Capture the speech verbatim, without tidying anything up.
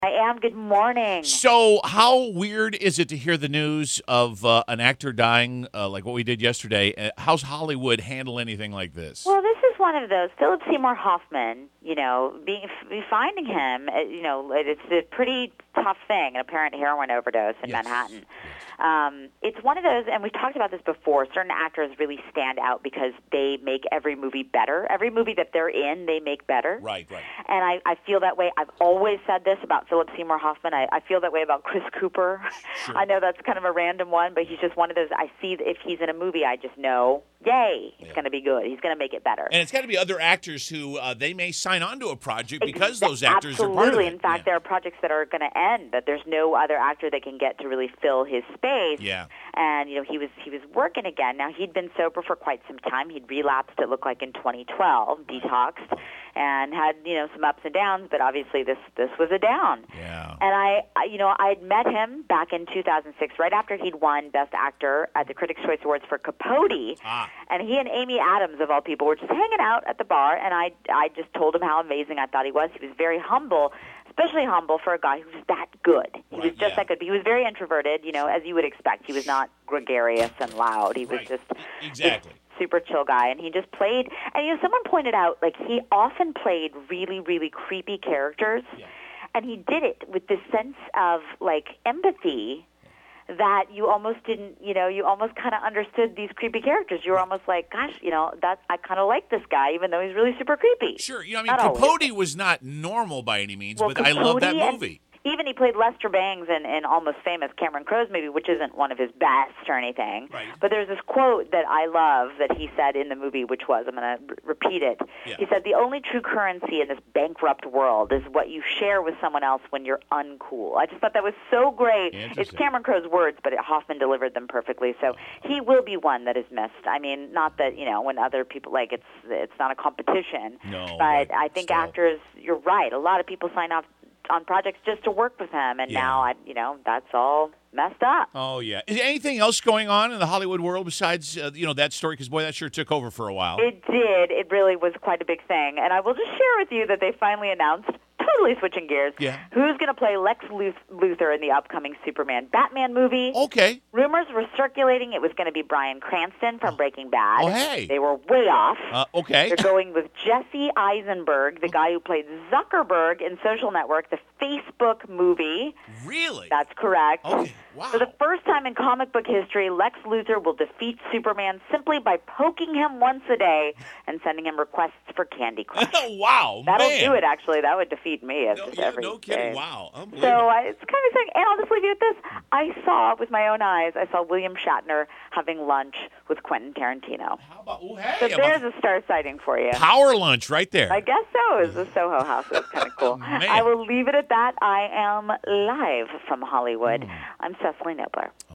I am. Good morning. So, how weird is it to hear the news of uh, an actor dying, uh, like what we did yesterday? Uh, how's Hollywood handle anything like this? Well, this is one of those. Philip Seymour Hoffman, you know, being finding him, uh, you know, it's a pretty tough thing, an apparent heroin overdose in Yes. Manhattan. Um, it's one of those, and we've talked about this before, certain actors really stand out because they make every movie better. Every movie that they're in, they make better. Right, right. And I, I feel that way. I've always said this about Philip Seymour Hoffman. I, I feel that way about Chris Cooper. Sure. I know that's kind of a random one, but he's just one of those. I see that if he's in a movie, I just know, yay, he's Yeah. going to be good. He's going to make it better. And it's got to be other actors who uh, they may sign on to a project because those actors Absolutely. are part of it. In fact, yeah. there are projects that are going to end, that there's no other actor that can get to really fill his space. Yeah. And, you know, he was he was working again. Now, he'd been sober for quite some time. He'd relapsed, it looked like, in twenty twelve, detoxed, and had, you know, some ups and downs, but obviously this, this was a down. Yeah. And I, I, you know, I'd met him back in two thousand six, right after he'd won Best Actor at the Critics' Choice Awards for Capote. Ah. And he and Amy Adams, of all people, were just hanging out at the bar, and I, I just told him how amazing I thought he was. He was very humble, especially humble for a guy who's that good. He Right, was just yeah. that good. He was very introverted, you know, as you would expect. He was not gregarious and loud. He was Right. just Exactly. super chill guy, and he just played. And you know, someone pointed out, like, he often played really, really creepy characters, Yeah. and he did it with this sense of like empathy that you almost didn't, you know, you almost kind of understood these creepy characters. You were almost like, gosh, you know, that I kind of like this guy, even though he's really super creepy. Sure. You know, I mean, Not always. Capote was not normal by any means, Well, but I love that Capote and- movie. Even he played Lester Bangs in, in Almost Famous, Cameron Crowe's movie, which isn't one of his best or anything. Right. But there's this quote that I love that he said in the movie, which was, I'm going to r- repeat it. Yeah. He said, the only true currency in this bankrupt world is what you share with someone else when you're uncool. I just thought that was so great. It's Interesting. Cameron Crowe's words, but it, Hoffman delivered them perfectly. So he will be one that is missed. I mean, not that, you know, when other people, like, it's it's not a competition. No, But but I think still. actors, you're right. A lot of people sign off on projects just to work with him, and Yeah. now I, you know, that's all messed up. Oh, yeah. Is there anything else going on in the Hollywood world besides, uh, you know, that story? Because, boy, that sure took over for a while. It did. It really was quite a big thing, and I will just share with you that they finally announced, totally switching gears, Yeah. who's going to play Lex Luth- Luthor in the upcoming Superman Batman movie. Okay. Rumors were circulating it was going to be Bryan Cranston from Breaking Bad. Oh, hey. They were way off. Uh, okay. They're going with Jesse Eisenberg, the guy who played Zuckerberg in Social Network, the Facebook movie. Really? That's correct. Okay. Wow. For the first time in comic book history, Lex Luthor will defeat Superman simply by poking him once a day and sending him requests for Candy Crush. Wow, That'll man. do it, actually. That would defeat me as No, just yeah, every no kidding. day. Wow. So Unbelievable. I, it's kind of saying, and I'll just leave you with this. I saw with my own eyes, I saw William Shatner having lunch with Quentin Tarantino. How about, oh, hey. So how there's about a star sighting for you. power lunch right there. I guess so. It was the Soho House. It was kind of cool. Man. I will leave it at that. I am live from Hollywood. I'm Cecily Nobler.